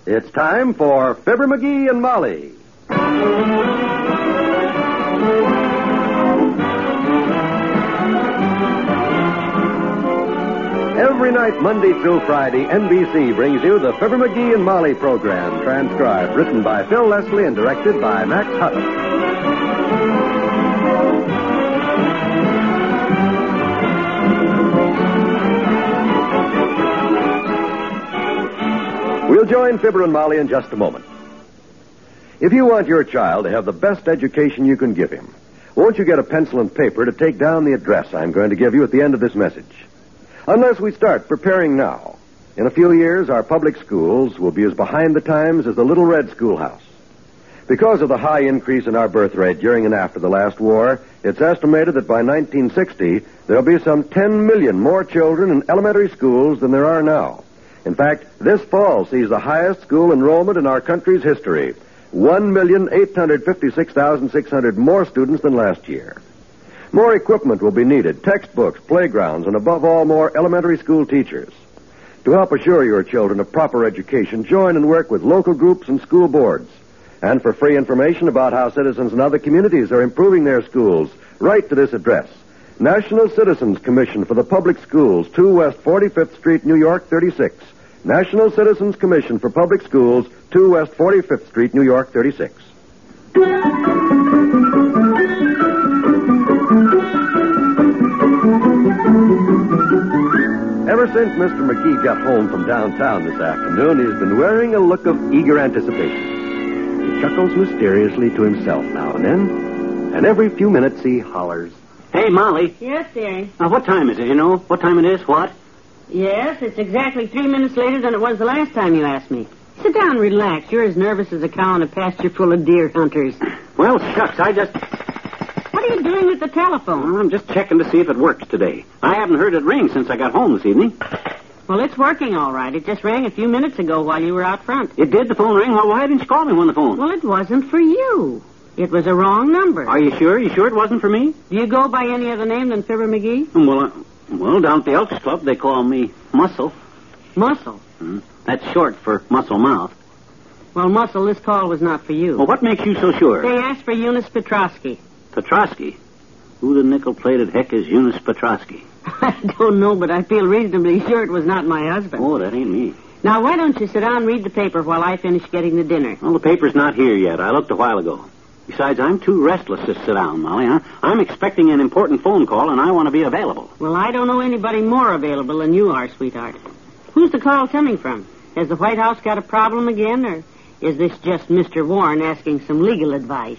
It's time for Fibber McGee and Molly. Every night, Monday through Friday, NBC brings you the Fibber McGee and Molly program, transcribed, written by Phil Leslie and directed by Max Hutton. We'll join Fibber and Molly in just a moment. If you want your child to have the best education you can give him, won't you get a pencil and paper to take down the address I'm going to give you at the end of this message? Unless we start preparing now, in a few years, our public schools will be as behind the times as the Little Red Schoolhouse. Because of the high increase in our birth rate during and after the last war, it's estimated that by 1960, there'll be some 10 million more children in elementary schools than there are now. In fact, this fall sees the highest school enrollment in our country's history. 1,856,600 more students than last year. More equipment will be needed, textbooks, playgrounds, and above all, more elementary school teachers. To help assure your children a proper education, join and work with local groups and school boards. And for free information about how citizens in other communities are improving their schools, write to this address. National Citizens Commission for the Public Schools, 2 West 45th Street, New York, 36. National Citizens Commission for Public Schools, 2 West 45th Street, New York, 36. Ever since Mr. McGee got home from downtown this afternoon, he's been wearing a look of eager anticipation. He chuckles mysteriously to himself now and then, and every few minutes he hollers, "Hey, Molly." Yes, dearie. What time is it, you know? What time it is? What? Yes, it's exactly 3 minutes later than it was the last time you asked me. Sit down and relax. You're as nervous as a cow in a pasture full of deer hunters. Well, shucks, What are you doing with the telephone? I'm just checking to see if it works today. I haven't heard it ring since I got home this evening. Well, it's working all right. It just rang a few minutes ago while you were out front. It did? The phone ring? Well, why didn't you call me when the phone? Well, it wasn't for you. It was a wrong number. Are you sure? You sure it wasn't for me? Do you go by any other name than Fibber McGee? Well, down at the Elks Club, they call me Muscle. Muscle? That's short for Muscle Mouth. Well, Muscle, this call was not for you. Well, what makes you so sure? They asked for Eunice Petrosky. Petrosky? Who the nickel-plated heck is Eunice Petrosky? I don't know, but I feel reasonably sure it was not my husband. Oh, that ain't me. Now, why don't you sit down and read the paper while I finish getting the dinner? Well, the paper's not here yet. I looked a while ago. Besides, I'm too restless to sit down, Molly. I'm expecting an important phone call, and I want to be available. Well, I don't know anybody more available than you are, sweetheart. Who's the call coming from? Has the White House got a problem again, or is this just Mr. Warren asking some legal advice?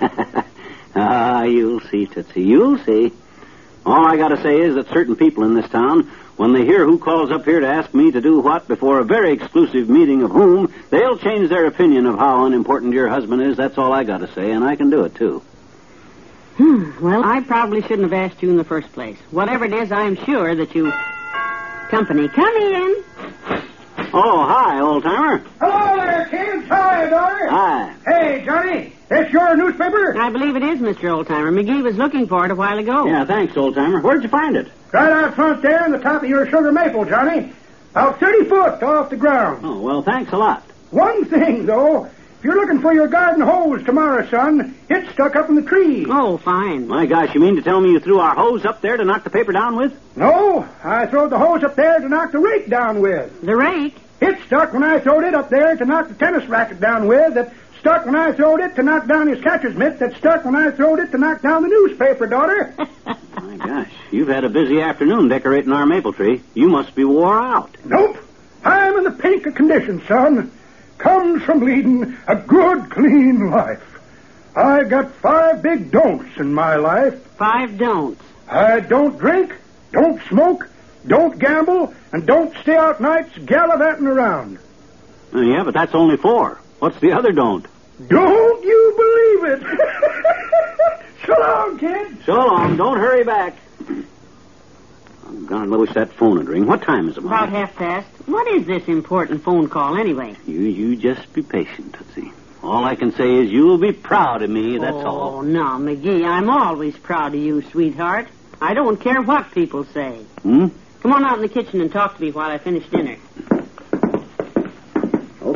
You'll see, Tootsie. You'll see. All I got to say is that certain people in this town, when they hear who calls up here to ask me to do what before a very exclusive meeting of whom, they'll change their opinion of how unimportant your husband is. That's all I got to say, and I can do it, too. Well, I probably shouldn't have asked you in the first place. Whatever it is, I'm sure that you... Company, come in. Oh, hi, old-timer. Hello there, kids. Hi, daughter. Hi. Hey, Johnny. This your newspaper? I believe it is, Mr. Oldtimer. McGee was looking for it a while ago. Yeah, thanks, old-timer. Where'd you find it? Right out front there on the top of your sugar maple, Johnny. About 30 foot off the ground. Oh, well, thanks a lot. One thing, though. If you're looking for your garden hose tomorrow, son, it's stuck up in the tree. Oh, fine. My gosh, you mean to tell me you threw our hose up there to knock the paper down with? No, I throwed the hose up there to knock the rake down with. The rake? It stuck when I throwed it up there to knock the tennis racket down with. That stuck when I throwed it to knock down his catcher's mitt. That stuck when I throwed it to knock down the newspaper, daughter. My gosh, you've had a busy afternoon decorating our maple tree. You must be wore out. Nope. I'm in the pink of condition, son. Comes from leading a good, clean life. I got 5 big don'ts in my life. 5 don'ts. I don't drink, don't smoke, don't gamble, and don't stay out nights gallivanting around. Yeah, but that's only 4. What's the other don't? Don't you believe it? So long, kid. So long. Don't hurry back. Oh, God, I wish that phone would ring. What time is it, Molly? About 1:30. What is this important phone call, anyway? You just be patient, Tootsie. All I can say is you'll be proud of me, that's all. Oh, no, McGee, I'm always proud of you, sweetheart. I don't care what people say. Come on out in the kitchen and talk to me while I finish dinner.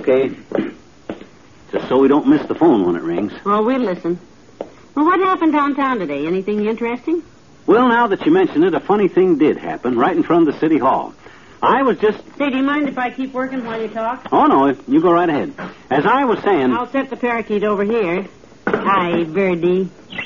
Okay. Just so we don't miss the phone when it rings. Oh, we'll listen. Well, what happened downtown today? Anything interesting? Well, now that you mention it, a funny thing did happen right in front of the city hall. I was just... Say, do you mind if I keep working while you talk? Oh, no, you go right ahead. As I was saying... I'll set the parakeet over here. Hi, birdie.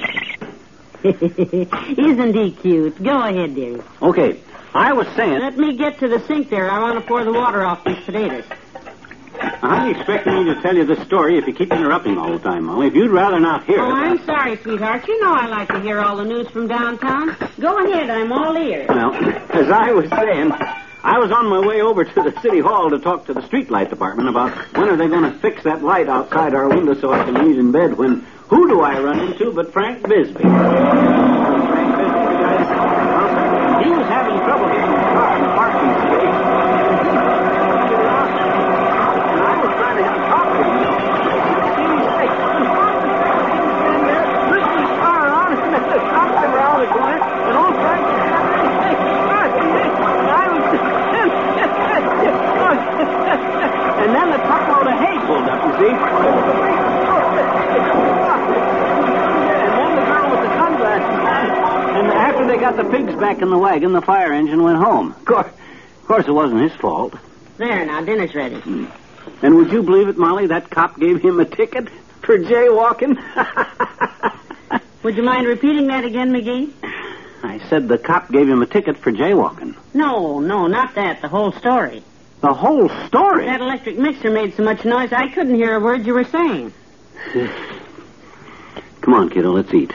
Isn't he cute? Go ahead, dearie. Okay, I was saying... Let me get to the sink there. I want to pour the water off these potatoes. How do you expect me to tell you this story if you keep interrupting all the time, Molly? If you'd rather not hear it... Oh, I'm sorry, sweetheart. You know I like to hear all the news from downtown. Go ahead. I'm all ears. Well, as I was saying... I was on my way over to the city hall to talk to the streetlight department about when are they going to fix that light outside our window so I can read in bed when who do I run into but Frank Bisbee? Frank Bisbee, he was having trouble getting his car in the parking space. And I was trying to have a talk to him, you know. Pushing his car on and the cop came around the corner and old Frank and then the truckload of hay pulled up, you see. And then the girl with the sunglasses on. And after they got the pigs back in the wagon, the fire engine went home. Of course, it wasn't his fault. There, now, dinner's ready. And would you believe it, Molly? That cop gave him a ticket for jaywalking. Would you mind repeating that again, McGee? I said the cop gave him a ticket for jaywalking. No, not that. The whole story. The whole story? That electric mixer made so much noise I couldn't hear a word you were saying. Come on, kiddo, let's eat.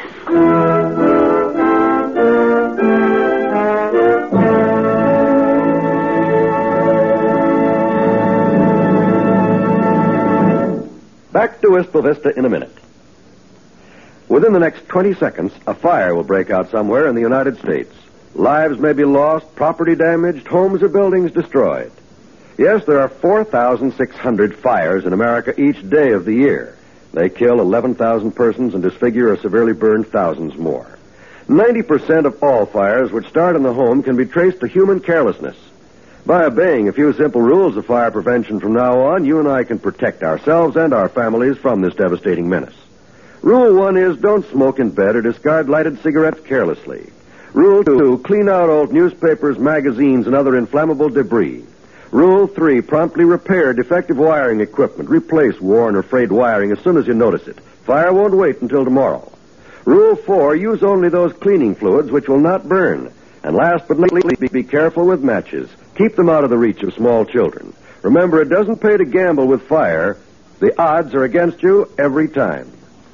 Back to Wistful Vista in a minute. Within the next 20 seconds, a fire will break out somewhere in the United States. Lives may be lost, property damaged, homes or buildings destroyed. Yes, there are 4,600 fires in America each day of the year. They kill 11,000 persons and disfigure or severely burn thousands more. 90% of all fires which start in the home can be traced to human carelessness. By obeying a few simple rules of fire prevention from now on, you and I can protect ourselves and our families from this devastating menace. Rule 1 is don't smoke in bed or discard lighted cigarettes carelessly. Rule 2, clean out old newspapers, magazines, and other inflammable debris. Rule 3, promptly repair defective wiring equipment. Replace worn or frayed wiring as soon as you notice it. Fire won't wait until tomorrow. Rule 4, use only those cleaning fluids which will not burn. And last but not least, be careful with matches. Keep them out of the reach of small children. Remember, it doesn't pay to gamble with fire. The odds are against you every time.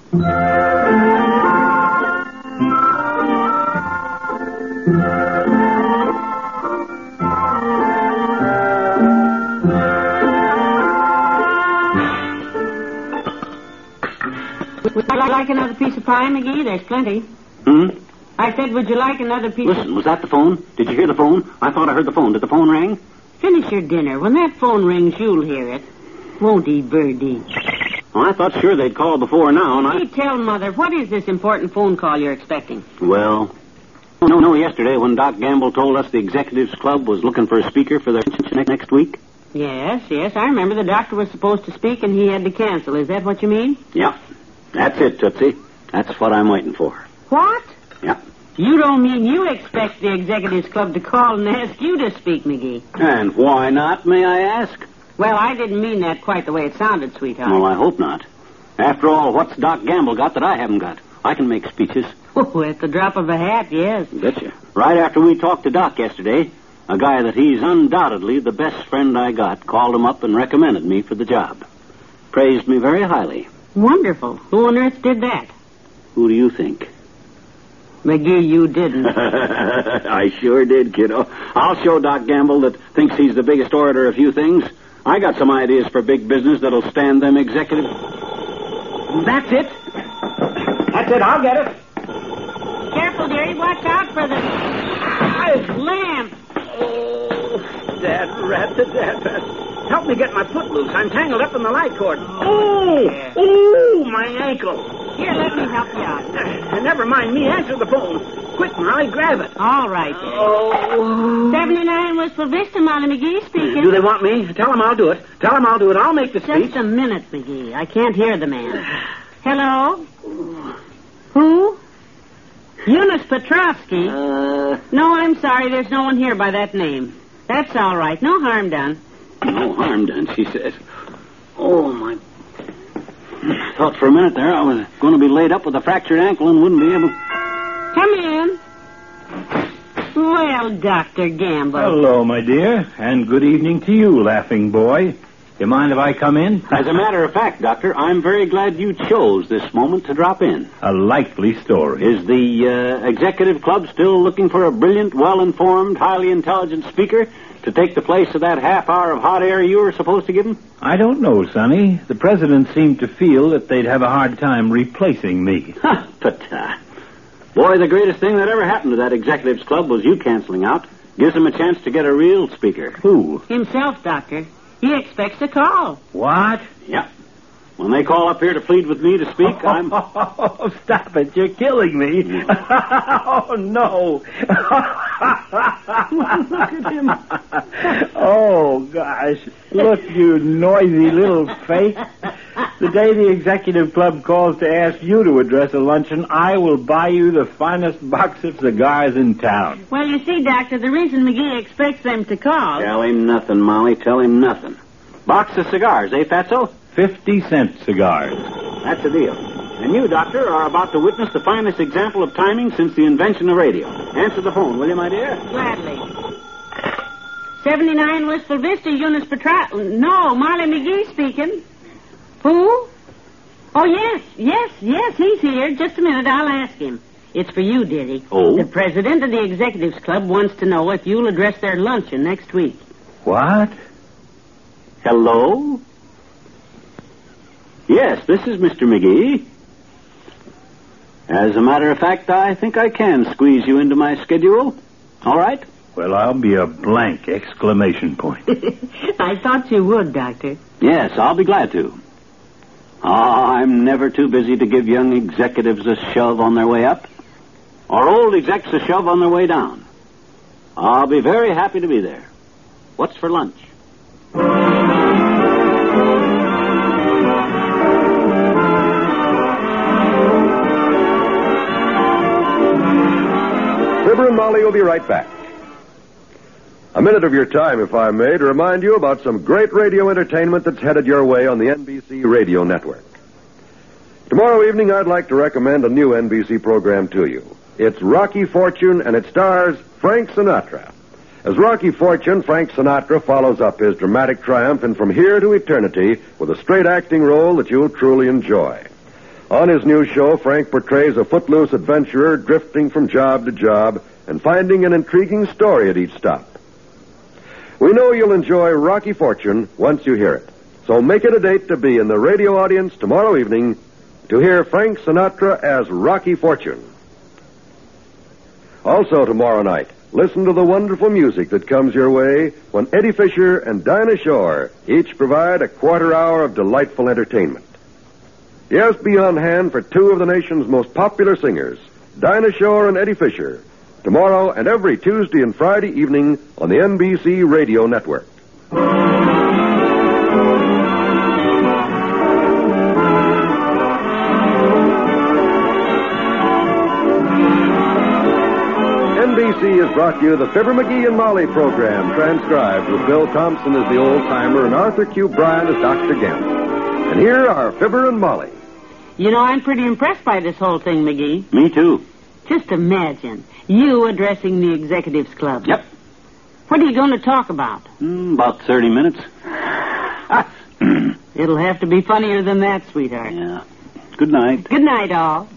Would you like another piece of pie, McGee? There's plenty. I said, would you like another piece Listen, was that the phone? Did you hear the phone? I thought I heard the phone. Did the phone ring? Finish your dinner. When that phone rings, you'll hear it. Won't he, Birdie? Well, I thought sure they'd called before now, and Hey, tell Mother, what is this important phone call you're expecting? Well, no, yesterday when Doc Gamble told us the Executives Club was looking for a speaker for their next week? Yes, I remember the doctor was supposed to speak and he had to cancel. Is that what you mean? Yeah. That's it, Tootsie. That's what I'm waiting for. What? Yeah. You don't mean you expect the Executives Club to call and ask you to speak, McGee? And why not, may I ask? Well, I didn't mean that quite the way it sounded, sweetheart. Well, I hope not. After all, what's Doc Gamble got that I haven't got? I can make speeches. Oh, at the drop of a hat, yes. Betcha. Right after we talked to Doc yesterday, a guy that he's undoubtedly the best friend I got called him up and recommended me for the job. Praised me very highly. Wonderful. Who on earth did that? Who do you think? McGee, you didn't. I sure did, kiddo. I'll show Doc Gamble that thinks he's the biggest orator of few things. I got some ideas for big business that'll stand them executives. That's it. That's it. I'll get it. Careful, dearie. Watch out for the lamp. Oh, Dad rat. Help me get my foot loose. I'm tangled up in the light cord. Oh, my ankle. Here, let me help you out. Never mind me. Answer the phone. Quick, Molly, grab it. All right, then. Oh. 79 Wistful Vista, Molly McGee speaking. Do they want me? Tell them I'll do it. Tell them I'll do it. I'll make the speech. Just a minute, McGee. I can't hear the man. Hello? Who? Eunice Petrovsky? No, I'm sorry. There's no one here by that name. That's all right. No harm done. No harm done, she says. Oh, my... I thought for a minute there I was going to be laid up with a fractured ankle and wouldn't be able... Come in. Well, Dr. Gamble. Hello, my dear, and good evening to you, laughing boy. You mind if I come in? As a matter of fact, Doctor, I'm very glad you chose this moment to drop in. A likely story. Is the executive club still looking for a brilliant, well-informed, highly intelligent speaker to take the place of that half hour of hot air you were supposed to give him? I don't know, Sonny. The president seemed to feel that they'd have a hard time replacing me. But, boy, the greatest thing that ever happened to that executives club was you canceling out. Gives them a chance to get a real speaker. Who? Himself, Doctor. He expects a call. What? Yeah. When they call up here to plead with me to speak, I'm... Oh, stop it. You're killing me. Oh, no. Look at him. Oh, gosh. Look, you noisy little fake. The day the executive club calls to ask you to address a luncheon, I will buy you the finest box of cigars in town. Well, you see, Doctor, the reason McGee expects them to call... Tell him nothing, Molly. Tell him nothing. Box of cigars, eh, Fatso? 50-cent cigars. That's a deal. And you, Doctor, are about to witness the finest example of timing since the invention of radio. Answer the phone, will you, my dear? Gladly. 79 Wistful Vista, Eunice No, Molly McGee speaking. Who? Oh, yes, he's here. Just a minute, I'll ask him. It's for you, dearie. Oh? The president of the Executives Club wants to know if you'll address their luncheon next week. What? Hello? Yes, this is Mr. McGee. As a matter of fact, I think I can squeeze you into my schedule. All right? Well, I'll be a blank exclamation point. I thought you would, Doctor. Yes, I'll be glad to. I'm never too busy to give young executives a shove on their way up, or old execs a shove on their way down. I'll be very happy to be there. What's for lunch? Fibber and Molly will be right back. A minute of your time, if I may, to remind you about some great radio entertainment that's headed your way on the NBC Radio Network. Tomorrow evening, I'd like to recommend a new NBC program to you. It's Rocky Fortune, and it stars Frank Sinatra. As Rocky Fortune, Frank Sinatra follows up his dramatic triumph in From Here to Eternity with a straight acting role that you'll truly enjoy. On his new show, Frank portrays a footloose adventurer drifting from job to job and finding an intriguing story at each stop. We know you'll enjoy Rocky Fortune once you hear it. So make it a date to be in the radio audience tomorrow evening to hear Frank Sinatra as Rocky Fortune. Also tomorrow night, listen to the wonderful music that comes your way when Eddie Fisher and Dinah Shore each provide a quarter hour of delightful entertainment. Yes, be on hand for two of the nation's most popular singers, Dinah Shore and Eddie Fisher, tomorrow and every Tuesday and Friday evening on the NBC Radio Network. NBC has brought you the Fibber McGee and Molly program, transcribed with Bill Thompson as the old-timer and Arthur Q. Bryan as Dr. Gamble. And here are Fibber and Molly. You know, I'm pretty impressed by this whole thing, McGee. Me too. Just imagine, you addressing the Executives Club. Yep. What are you going to talk about? About 30 minutes. It'll have to be funnier than that, sweetheart. Yeah. Good night. Good night, all.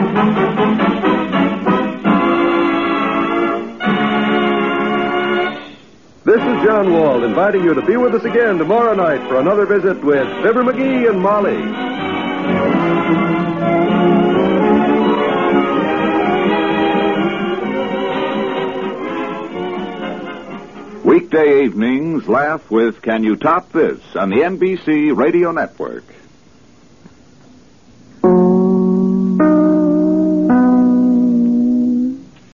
This is John Wald inviting you to be with us again tomorrow night for another visit with Fibber McGee and Molly. Weekday evenings, laugh with Can You Top This on the NBC Radio Network.